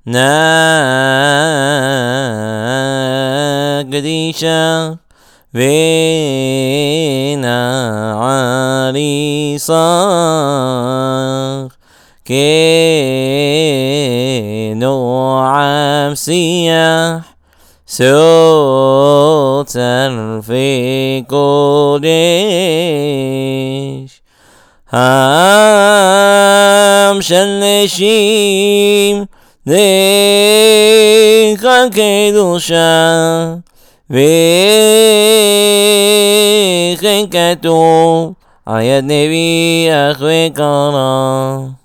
نقديشة ונערי صار كنوع سياح سوتر في قدش هم شلشيم ذكر קדושה וכן כתוב על יד נביא אחרי קרא